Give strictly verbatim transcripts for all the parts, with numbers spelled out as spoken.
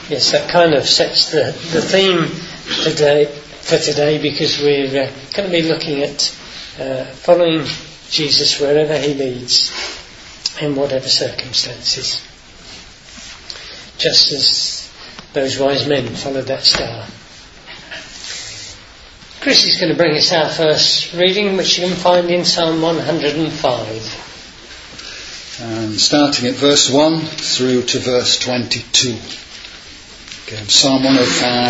Yes, that kind of sets the, the theme today, for today, because we're uh, going to be looking at uh, following Jesus wherever he leads, in whatever circumstances. Just as those wise men followed that star. Chris is going to bring us our first reading, which you can find in Psalm one hundred five. And starting at verse one through to verse twenty-two. Again, Psalm one oh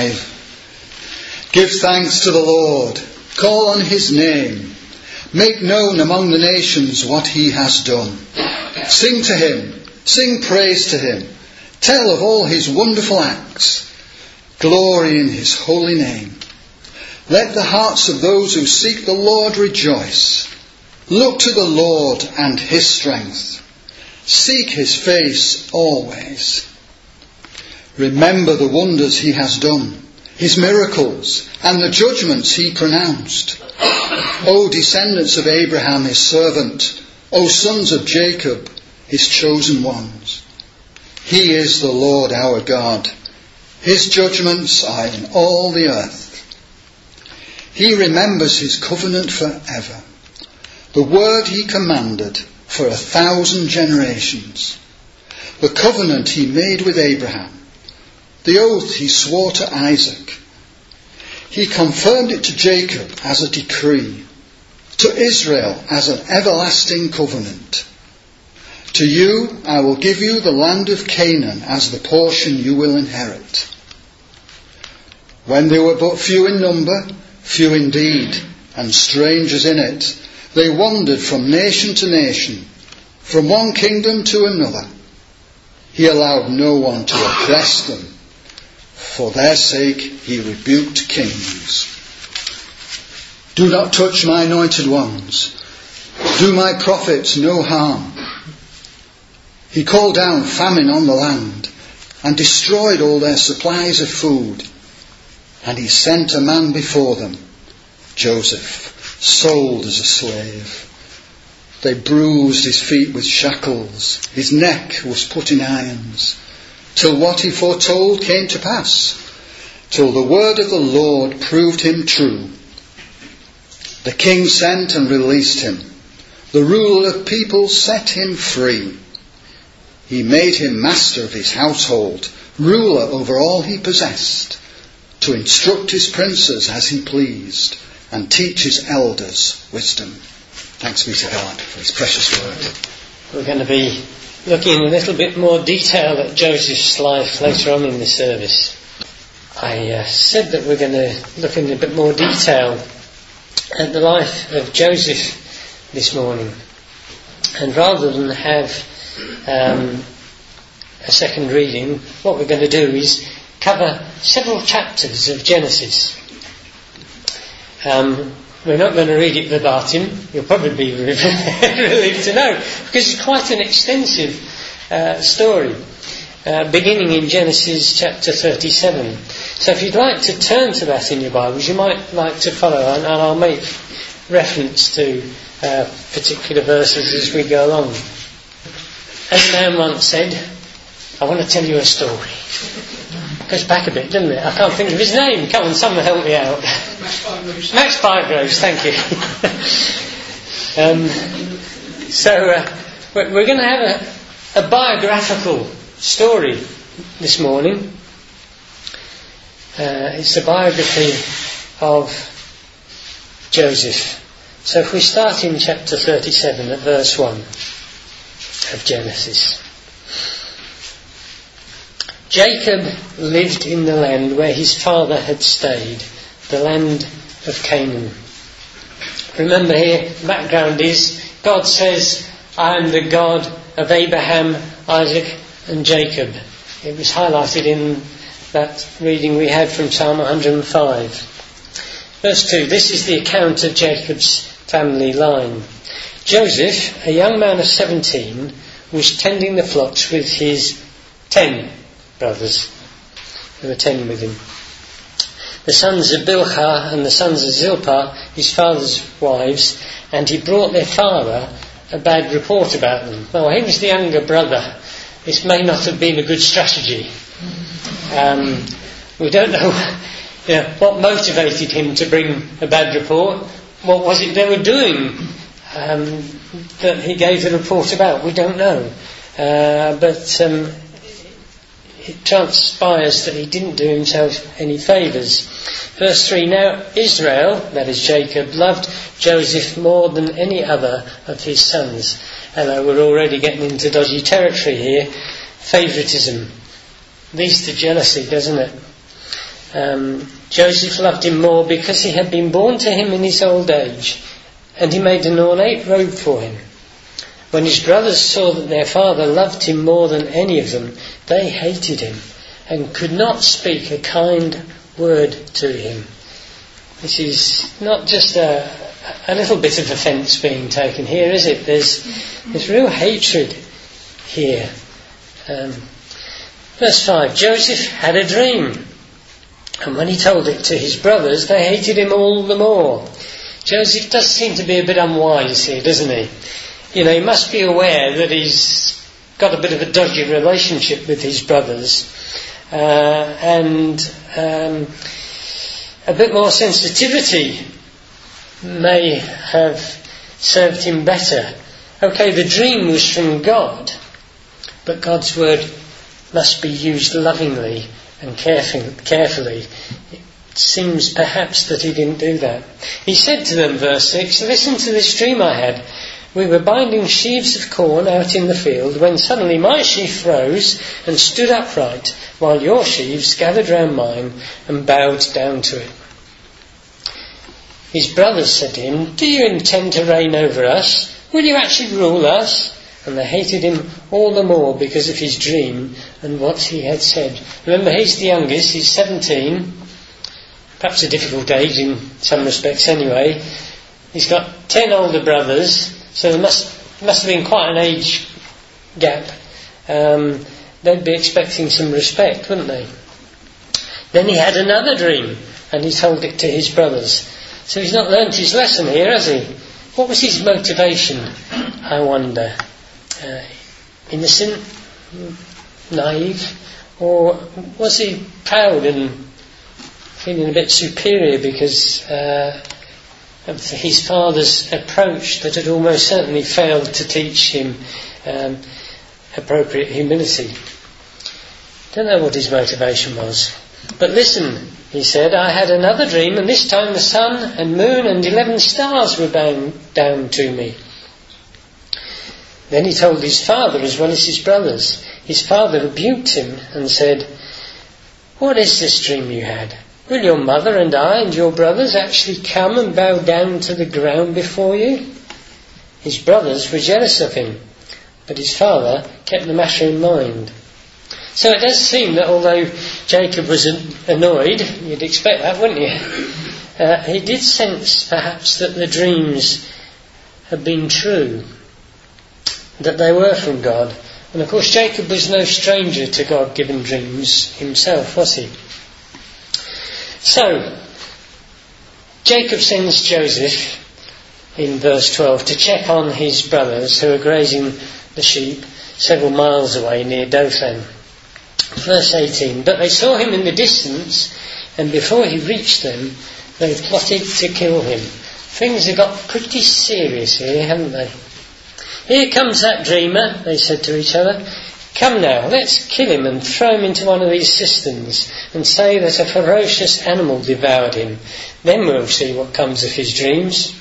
five. Give thanks to the Lord. Call on his name. Make known among the nations what he has done. Sing to him. Sing praise to him. Tell of all his wonderful acts. Glory in his holy name. Let the hearts of those who seek the Lord rejoice. Look to the Lord and his strength. Seek his face always. Remember the wonders he has done, his miracles, and the judgments he pronounced. O descendants of Abraham, his servant, O sons of Jacob, his chosen ones. He is the Lord our God. His judgments are in all the earth. He remembers his covenant forever, the word he commanded for a thousand generations, the covenant he made with Abraham, the oath he swore to Isaac. He confirmed it to Jacob as a decree, to Israel as an everlasting covenant. To you I will give you the land of Canaan as the portion you will inherit. When they were but few in number, few indeed, and strangers in it, they wandered from nation to nation, from one kingdom to another. He allowed no one to oppress them. For their sake he rebuked kings. Do not touch my anointed ones. Do my prophets no harm. He called down famine on the land and destroyed all their supplies of food. And he sent a man before them, Joseph, sold as a slave. They bruised his feet with shackles. His neck was put in irons, till what he foretold came to pass, till the word of the Lord proved him true. The king sent and released him. The ruler of peoples set him free. He made him master of his household, ruler over all he possessed, to instruct his princes as he pleased, and teach his elders wisdom. Thanks be to God for his precious word. We're going to be looking in a little bit more detail at Joseph's life later on in the service. I uh, said that we're going to look in a bit more detail at the life of Joseph this morning. And rather than have um, a second reading, what we're going to do is cover several chapters of Genesis. Um, we're not going to read it verbatim. You'll probably be relieved to know, because it's quite an extensive uh, story, uh, beginning in Genesis chapter thirty-seven. So if you'd like to turn to that in your Bibles, you might like to follow, and I'll make reference to uh, particular verses as we go along. As a man once said, I want to tell you a story. Goes back a bit, doesn't it? I can't think of his name. Come on, someone help me out. Max Bygroves, thank you. um, so uh, we're going to have a, a biographical story this morning. Uh, it's the biography of Joseph. So if we start in chapter thirty-seven at verse one of Genesis. Jacob lived in the land where his father had stayed, the land of Canaan. Remember here, the background is, God says, I am the God of Abraham, Isaac and Jacob. It was highlighted in that reading we had from Psalm one hundred five. Verse two, this is the account of Jacob's family line. Joseph, a young man of seventeen, was tending the flocks with his ten brothers. There were ten with him. The sons of Bilhah and the sons of Zilpah, his father's wives, and he brought their father a bad report about them. Well, he was the younger brother this may not have been a good strategy. Um, we don't know, you know what motivated him to bring a bad report. What was it they were doing um, that he gave the report about? We don't know. Uh, but um, it transpires that he didn't do himself any favours. Verse three, now Israel, that is Jacob, loved Joseph more than any other of his sons. Hello, we're already getting into dodgy territory here. Favouritism leads to jealousy, doesn't it? Um, Joseph loved him more because he had been born to him in his old age, and he made an ornate robe for him. When his brothers saw that their father loved him more than any of them, they hated him and could not speak a kind word to him. This is not just a, a little bit of offence being taken here, is it? There's, there's real hatred here. Um, verse five, Joseph had a dream, and when he told it to his brothers, they hated him all the more. Joseph does seem to be a bit unwise here, doesn't he? You know, he must be aware that he's got a bit of a dodgy relationship with his brothers, uh, and um, a bit more sensitivity may have served him better. Okay, the dream was from God, but God's word must be used lovingly and carefully. carefully. It seems perhaps that he didn't do that. He said to them, verse six, listen to this dream I had. We were binding sheaves of corn out in the field when suddenly my sheaf rose and stood upright, while your sheaves gathered round mine and bowed down to it. His brothers said to him, do you intend to reign over us? Will you actually rule us? And they hated him all the more because of his dream and what he had said. Remember, he's the youngest, he's seventeen, perhaps a difficult age in some respects anyway. He's got ten older brothers, so there must, must have been quite an age gap. Um, they'd be expecting some respect, wouldn't they? Then he had another dream, and he told it to his brothers. So he's not learnt his lesson here, has he? What was his motivation, I wonder? Uh, innocent? Naive? Or was he proud and feeling a bit superior because uh, of his father's approach that had almost certainly failed to teach him um, appropriate humility? Don't know what his motivation was. But listen, he said, I had another dream, and this time the sun and moon and eleven stars were bound down to me. Then he told his father as well as his brothers. His father rebuked him and said, what is this dream you had? Will your mother and I and your brothers actually come and bow down to the ground before you? His brothers were jealous of him, but his father kept the matter in mind. So it does seem that although Jacob was annoyed, you'd expect that, wouldn't you? Uh, he did sense perhaps that the dreams had been true, that they were from God. And of course Jacob was no stranger to God-given dreams himself, was he? So, Jacob sends Joseph in verse twelve to check on his brothers who are grazing the sheep several miles away near Dothan. Verse eighteen, but they saw him in the distance, and before he reached them, they plotted to kill him. Things have got pretty serious here, haven't they? Here comes that dreamer, they said to each other. Come now, let's kill him and throw him into one of these cisterns and say that a ferocious animal devoured him. Then we'll see what comes of his dreams.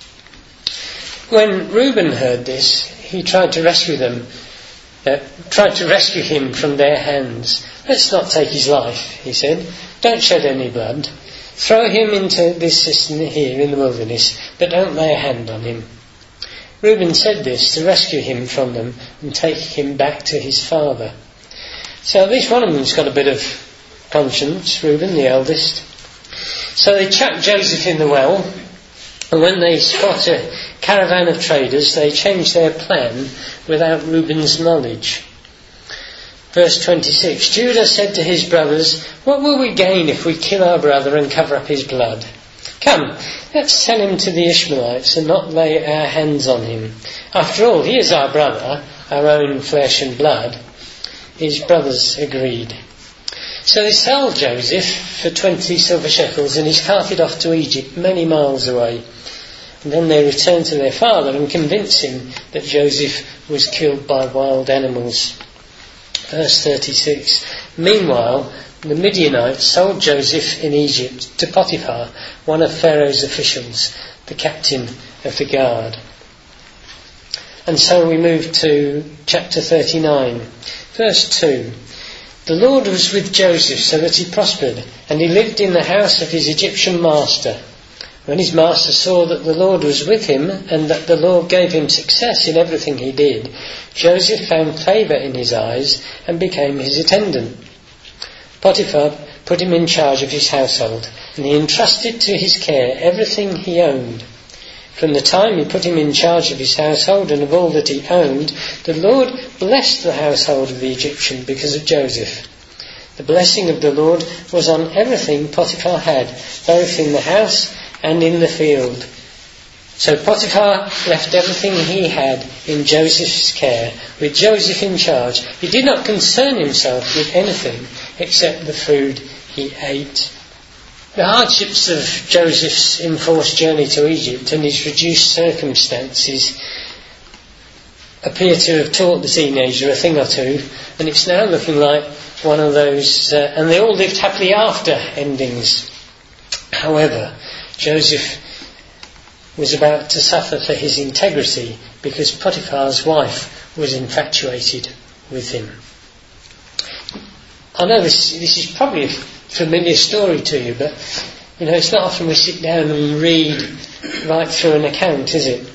When Reuben heard this, he tried to rescue them, uh, tried to rescue him from their hands. Let's not take his life, he said. Don't shed any blood. Throw him into this cistern here in the wilderness, but don't lay a hand on him. Reuben said this to rescue him from them and take him back to his father. So at least one of them's got a bit of conscience, Reuben, the eldest. So they chuck Joseph in the well, and when they spot a caravan of traders, they change their plan without Reuben's knowledge. Verse twenty-six, Judah said to his brothers, what will we gain if we kill our brother and cover up his blood? Come, let's sell him to the Ishmaelites and not lay our hands on him. After all, he is our brother, our own flesh and blood. his brothers agreed. So they sell Joseph for twenty silver shekels, and he's carted off to Egypt, many miles away. And then they return to their father and convince him that Joseph was killed by wild animals. Verse thirty-six. Meanwhile, the Midianites sold Joseph in Egypt to Potiphar, one of Pharaoh's officials, the captain of the guard. And so we move to chapter thirty-nine, verse two. The Lord was with Joseph so that he prospered, and he lived in the house of his Egyptian master. When his master saw that the Lord was with him, and that the Lord gave him success in everything he did, Joseph found favour in his eyes and became his attendant. Potiphar put him in charge of his household, and he entrusted to his care everything he owned. From the time he put him in charge of his household and of all that he owned, the Lord blessed the household of the Egyptian because of Joseph. The blessing of the Lord was on everything Potiphar had, both in the house and in the field. So Potiphar left everything he had in Joseph's care, with Joseph in charge. He did not concern himself with anything except the food he ate. The hardships of Joseph's enforced journey to Egypt and his reduced circumstances appear to have taught the teenager a thing or two, and it's now looking like one of those, uh, and they all lived happily after endings. However, Joseph was about to suffer for his integrity because Potiphar's wife was infatuated with him. I know this, this is probably a familiar story to you, but you know, it's not often we sit down and read right through an account, is it?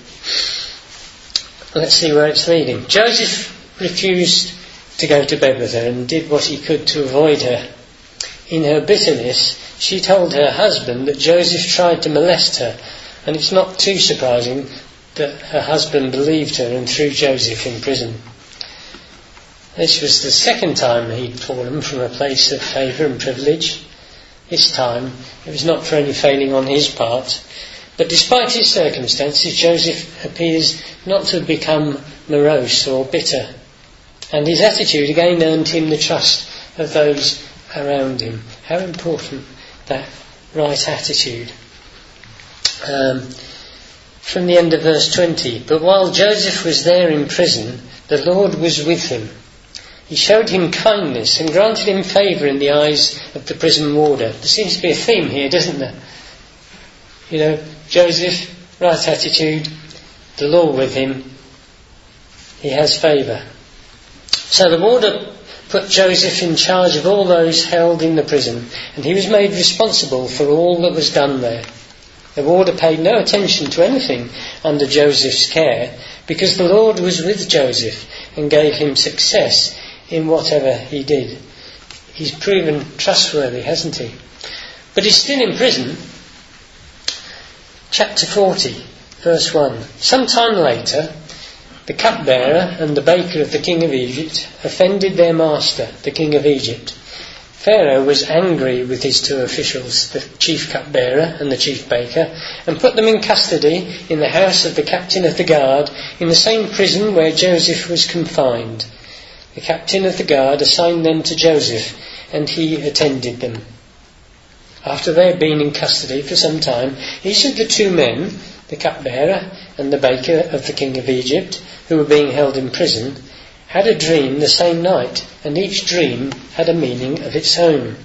Let's see where it's leading. Joseph refused to go to bed with her and did what he could to avoid her. In her bitterness, she told her husband that Joseph tried to molest her, and it's not too surprising that her husband believed her and threw Joseph in prison. This was the second time he'd fallen from a place of favour and privilege. This time it was not for any failing on his part, but despite his circumstances, Joseph appears not to have become morose or bitter, and his attitude again earned him the trust of those around him. How important that right attitude. Um, from the end of verse twenty, but while Joseph was there in prison, the Lord was with him. He showed him kindness and granted him favour in the eyes of the prison warder. There seems to be a theme here, doesn't there? You know, Joseph, right attitude, the Lord with him, he has favour. So the warder put Joseph in charge of all those held in the prison, and he was made responsible for all that was done there. The warder paid no attention to anything under Joseph's care, because the Lord was with Joseph and gave him success in whatever he did. He's proven trustworthy, hasn't he? But he's still in prison. Chapter forty, verse one. Sometime later, the cupbearer and the baker of the king of Egypt offended their master, the king of Egypt. Pharaoh was angry with his two officials, the chief cupbearer and the chief baker, and put them in custody in the house of the captain of the guard, in the same prison where Joseph was confined. The captain of the guard assigned them to Joseph, and he attended them. After they had been in custody for some time, each of the two men, the cupbearer and the baker of the king of Egypt, who were being held in prison, had a dream the same night, and each dream had a meaning of its own.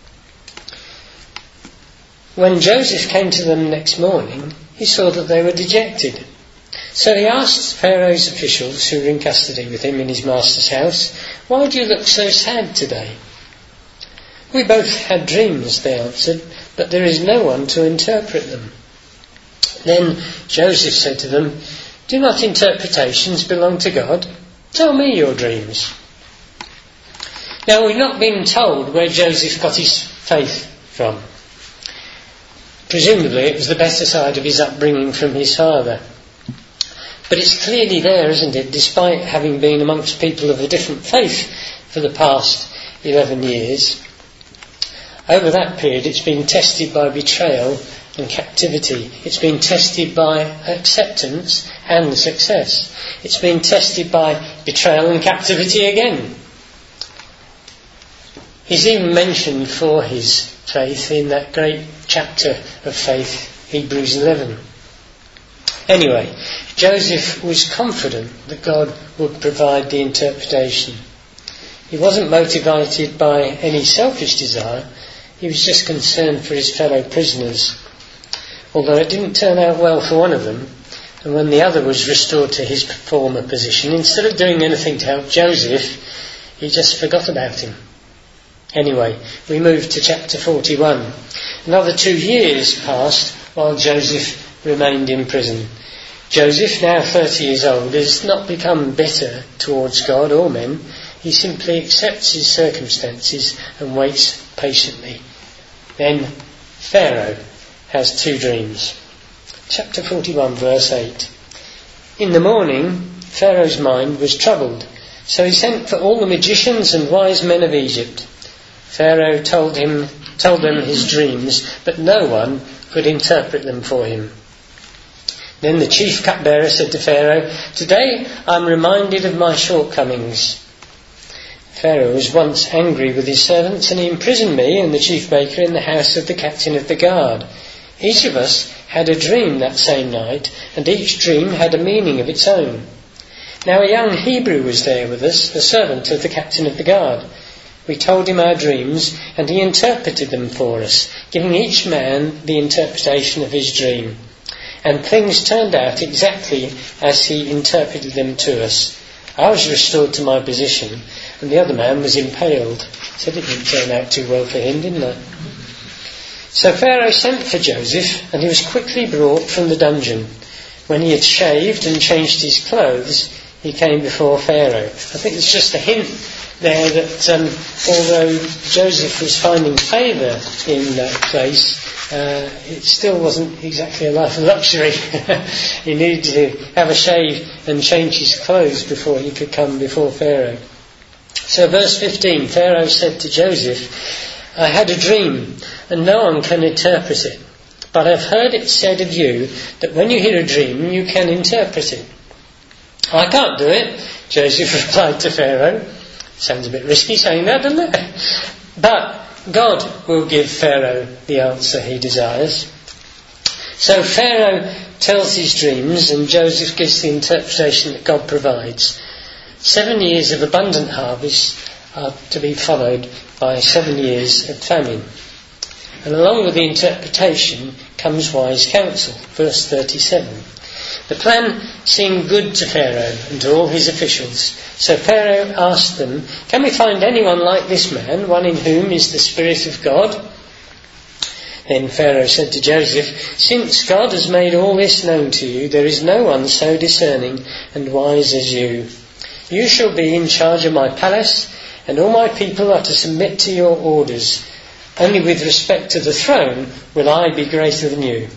When Joseph came to them next morning, he saw that they were dejected. So he asked Pharaoh's officials, who were in custody with him in his master's house, "Why do you look so sad today?" "We both had dreams," they answered, "but there is no one to interpret them." Then Joseph said to them, "Do not interpretations belong to God? Tell me your dreams." Now, we've not been told where Joseph got his faith from. Presumably it was the better side of his upbringing from his father. But it's clearly there, isn't it, despite having been amongst people of a different faith for the past eleven years. Over that period it's been tested by betrayal and captivity. It's been tested by acceptance and success. It's been tested by betrayal and captivity again. He's even mentioned for his faith in that great chapter of faith, Hebrews eleven. Anyway, Joseph was confident that God would provide the interpretation. He wasn't motivated by any selfish desire. He was just concerned for his fellow prisoners. Although it didn't turn out well for one of them, and when the other was restored to his former position, instead of doing anything to help Joseph, he just forgot about him. Anyway, we move to chapter forty-one. Another two years passed while Joseph remained in prison. Joseph, now thirty years old, has not become bitter towards God or men. He simply accepts his circumstances and waits patiently. Then Pharaoh has two dreams. Chapter forty-one, verse eight. In the morning, Pharaoh's mind was troubled, so he sent for all the magicians and wise men of Egypt. Pharaoh told him, told them his dreams, but no one could interpret them for him. Then the chief cupbearer said to Pharaoh, "Today I'm reminded of my shortcomings." Pharaoh was once angry with his servants, and he imprisoned me and the chief baker in the house of the captain of the guard. Each of us had a dream that same night, and each dream had a meaning of its own. Now a young Hebrew was there with us, the servant of the captain of the guard. We told him our dreams, and he interpreted them for us, giving each man the interpretation of his dream. And things turned out exactly as he interpreted them to us. I was restored to my position, and the other man was impaled. So it didn't turn out too well for him, didn't it? So Pharaoh sent for Joseph, and he was quickly brought from the dungeon. When he had shaved and changed his clothes, he came before Pharaoh. I think it's just a hint there that um, although Joseph was finding favour in that place, uh, it still wasn't exactly a life of luxury. He needed to have a shave and change his clothes before he could come before Pharaoh. So verse fifteen, Pharaoh said to Joseph, "I had a dream, and no one can interpret it. But I've heard it said of you that when you hear a dream, you can interpret it." "I can't do it," Joseph replied to Pharaoh. Sounds a bit risky saying that, doesn't it? But God will give Pharaoh the answer he desires. So Pharaoh tells his dreams, and Joseph gives the interpretation that God provides. Seven years of abundant harvest are to be followed by seven years of famine. And along with the interpretation comes wise counsel. Verse thirty-seven. The plan seemed good to Pharaoh and to all his officials. So Pharaoh asked them, "Can we find anyone like this man, one in whom is the Spirit of God?" Then Pharaoh said to Joseph, "Since God has made all this known to you, there is no one so discerning and wise as you. You shall be in charge of my palace, and all my people are to submit to your orders. Only with respect to the throne will I be greater than you."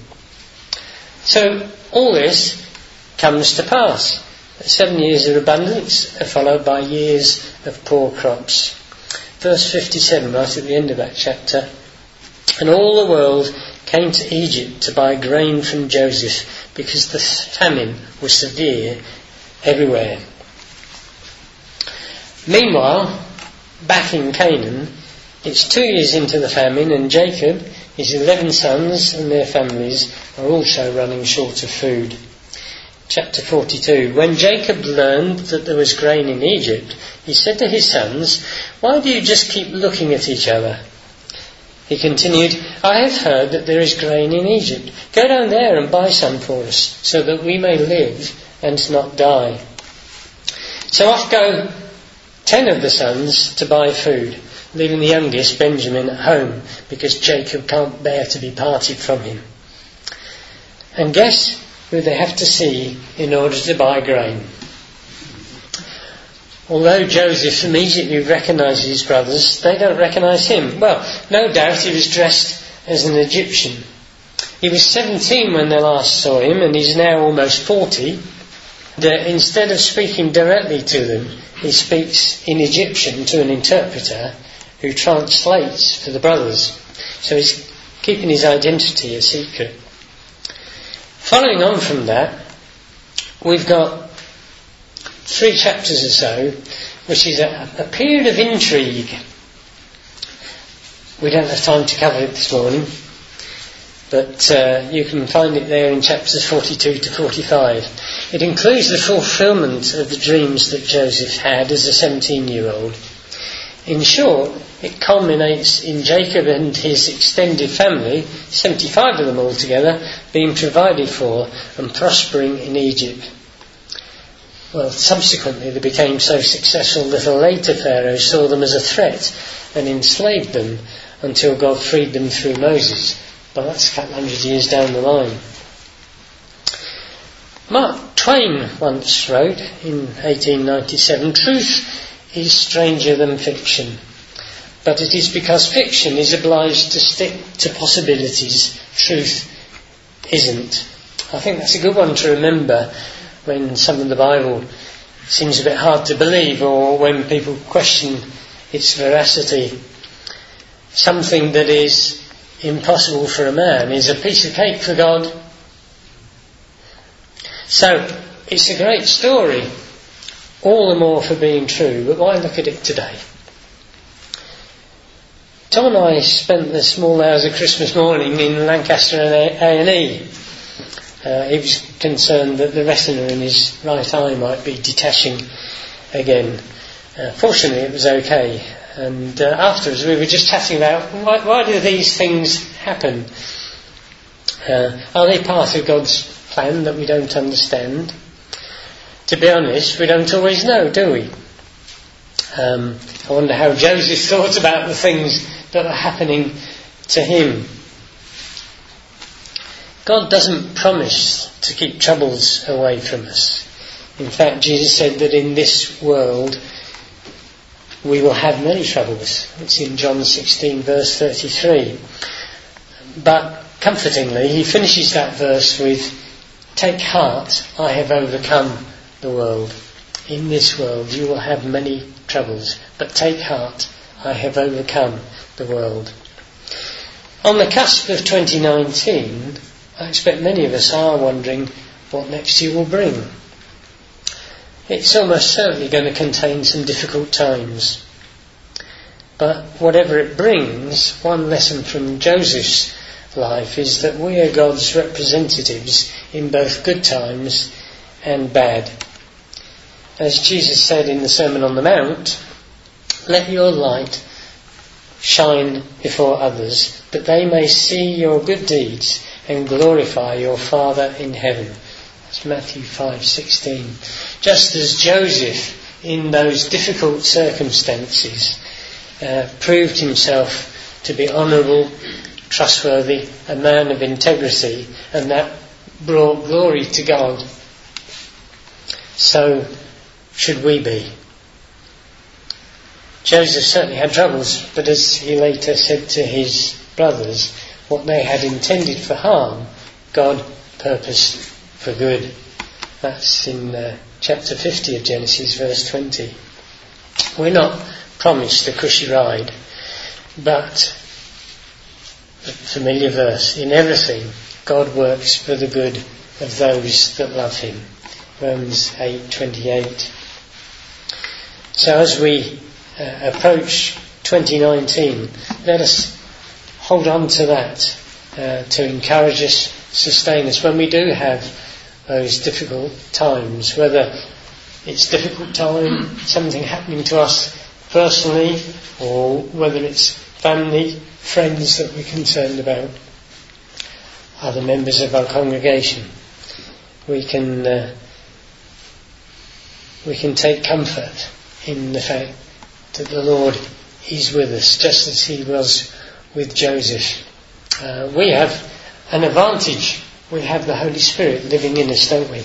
So all this comes to pass. Seven years of abundance are followed by years of poor crops. Verse fifty-seven, right at the end of that chapter. "And all the world came to Egypt to buy grain from Joseph, because the famine was severe everywhere." Meanwhile, back in Canaan, it's two years into the famine, and Jacob, his eleven sons and their families are also running short of food. Chapter forty-two. When Jacob learned that there was grain in Egypt, he said to his sons, "Why do you just keep looking at each other?" He continued, "I have heard that there is grain in Egypt. Go down there and buy some for us, so that we may live and not die." So off go ten of the sons to buy food, leaving the youngest, Benjamin, at home, because Jacob can't bear to be parted from him. And guess who they have to see in order to buy grain? Although Joseph immediately recognises his brothers, they don't recognise him. Well, no doubt he was dressed as an Egyptian. He was seventeen when they last saw him, and he's now almost forty. That instead of speaking directly to them, he speaks in Egyptian to an interpreter who translates for the brothers. So he's keeping his identity a secret. Following on from that, we've got three chapters or so, which is a, a period of intrigue. We don't have time to cover it this morning, but uh, you can find it there in chapters forty-two to forty-five. It includes the fulfilment of the dreams that Joseph had as a seventeen-year-old. In short, it culminates in Jacob and his extended family, seventy-five of them altogether, being provided for and prospering in Egypt. Well, subsequently they became so successful that a later Pharaoh saw them as a threat and enslaved them until God freed them through Moses. But that's a couple hundred years down the line. Mark Twain once wrote in eighteen ninety-seven, "Truth is stranger than fiction, but it is because fiction is obliged to stick to possibilities, truth isn't." I think that's a good one to remember when some of the Bible seems a bit hard to believe, or when people question its veracity. Something that is impossible for a man is a piece of cake for God. So it's a great story, all the more for being true, but why look at it today? Tom and I spent the small hours of Christmas morning in Lancaster and A and E. Uh, he was concerned that the retina in his right eye might be detaching again. Uh, fortunately it was okay, and uh, afterwards we were just chatting about why, why do these things happen? Uh, are they part of God's plan that we don't understand? To be honest, we don't always know, do we? Um, I wonder how Joseph thought about the things that were happening to him. God doesn't promise to keep troubles away from us. In fact, Jesus said that in this world we will have many troubles. It's in John sixteen verse thirty-three. But comfortingly, he finishes that verse with, "Take heart, I have overcome the world. In this world you will have many troubles, but take heart, I have overcome the world." On the cusp of twenty nineteen, I expect many of us are wondering what next year will bring. It's almost certainly going to contain some difficult times. But whatever it brings, one lesson from Joseph's life is that we are God's representatives in both good times and bad. As Jesus said in the Sermon on the Mount, "Let your light shine before others, that they may see your good deeds and glorify your Father in heaven." That's Matthew five sixteen. Just as Joseph, in those difficult circumstances, uh, proved himself to be honourable, trustworthy, a man of integrity, and that brought glory to God, so should we be. Joseph certainly had troubles, but as he later said to his brothers, what they had intended for harm, God purposed for good. That's in uh, chapter fifty of Genesis, verse twenty. We're not promised a cushy ride, but a familiar verse, in everything God works for the good of those that love him. Romans eight twenty-eight. So as we uh, approach twenty nineteen, let us hold on to that uh, to encourage us, sustain us when we do have those difficult times, whether it's difficult time, something happening to us personally, or whether it's family, friends that we're concerned about, other members of our congregation. We can uh, we can take comfort in the fact that the Lord is with us, just as he was with Joseph. Uh, we have an advantage. We have the Holy Spirit living in us, don't we?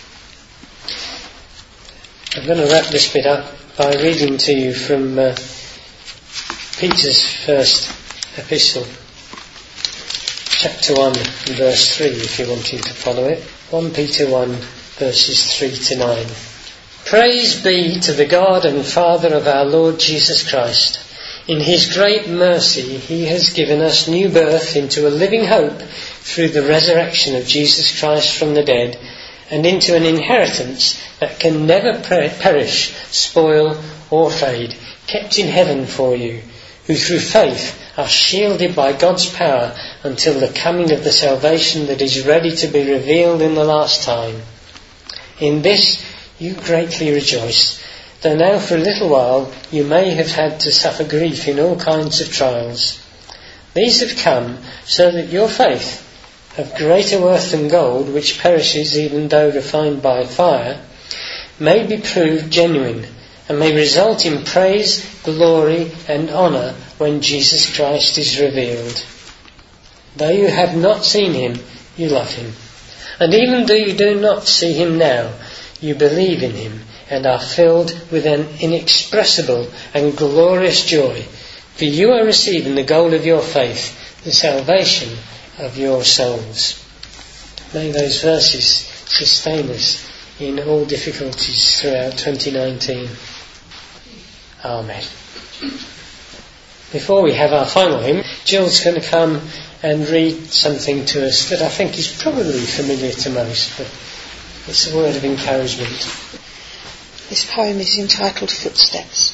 I'm going to wrap this bit up by reading to you from uh, Peter's first epistle, chapter one, verse three, if you're wanting to follow it. First Peter one, verses three to nine. Praise be to the God and Father of our Lord Jesus Christ. In his great mercy he has given us new birth into a living hope through the resurrection of Jesus Christ from the dead, and into an inheritance that can never perish, spoil or fade, kept in heaven for you, who through faith are shielded by God's power until the coming of the salvation that is ready to be revealed in the last time. In this you greatly rejoice, though now for a little while you may have had to suffer grief in all kinds of trials. These have come so that your faith, of greater worth than gold, which perishes even though refined by fire, may be proved genuine, and may result in praise, glory and honour when Jesus Christ is revealed. Though you have not seen him, you love him. And even though you do not see him now, you believe in him and are filled with an inexpressible and glorious joy, for you are receiving the goal of your faith, the salvation of your souls. May those verses sustain us in all difficulties throughout twenty nineteen. Amen. Before we have our final hymn, Jill's going to come and read something to us that I think is probably familiar to most, but it's a word of encouragement. This poem is entitled Footsteps.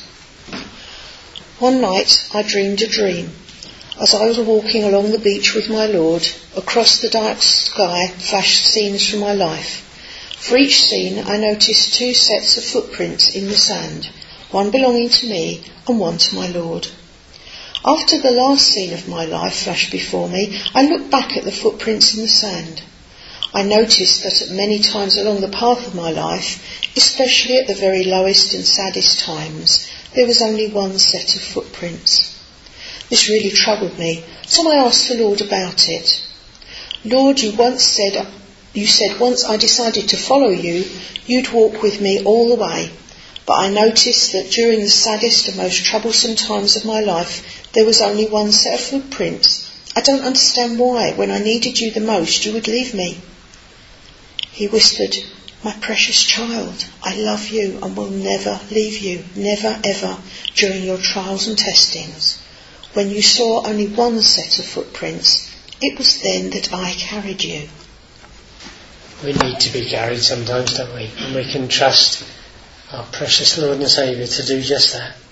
One night I dreamed a dream. As I was walking along the beach with my Lord, across the dark sky flashed scenes from my life. For each scene I noticed two sets of footprints in the sand, one belonging to me and one to my Lord. After the last scene of my life flashed before me, I looked back at the footprints in the sand. I noticed that at many times along the path of my life, especially at the very lowest and saddest times, there was only one set of footprints. This really troubled me, so I asked the Lord about it. Lord, you once said, you said once I decided to follow you, you'd walk with me all the way. But I noticed that during the saddest and most troublesome times of my life, there was only one set of footprints. I don't understand why, when I needed you the most, you would leave me. He whispered, my precious child, I love you and will never leave you, never ever, during your trials and testings. When you saw only one set of footprints, it was then that I carried you. We need to be carried sometimes, don't we? And we can trust our precious Lord and Saviour to do just that.